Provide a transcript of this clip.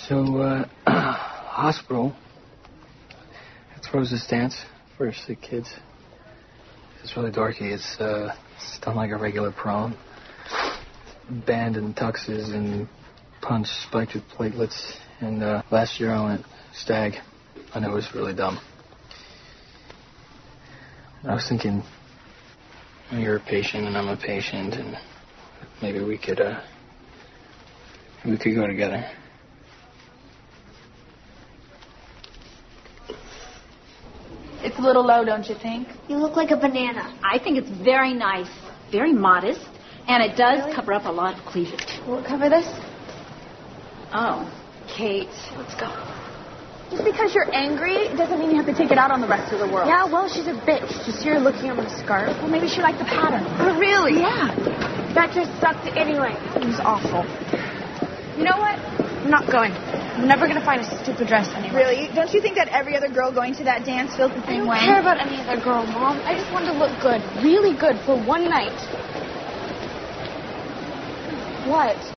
So, hospital. It's Rose's dance for sick kids. It's really dorky. It's done like a regular prom. Band and tuxes and punch spiked with platelets. And last year I went stag. I know it was really dumb. I was thinking, you're a patient and I'm a patient, and maybe we could go together. It's a little low, don't you think? You look like a banana. I think it's very nice, very modest, and it does cover up a lot of cleavage. Will it cover this? Oh, Kate. Let's go. Just because you're angry doesn't mean you have to take it out on the rest of the world. Yeah, well, she's a bitch. Just see her looking over the scarf. Well, maybe she liked the pattern. Oh, really? Yeah. That just sucked anyway. It was awful. You know what? I'm not going. I'm never going to find a stupid dress anyway. Really? Don't you think that every other girl going to that dance feels the same way? I don't care about any other girl, Mom. I just wanted to look good. Really good for one night. What?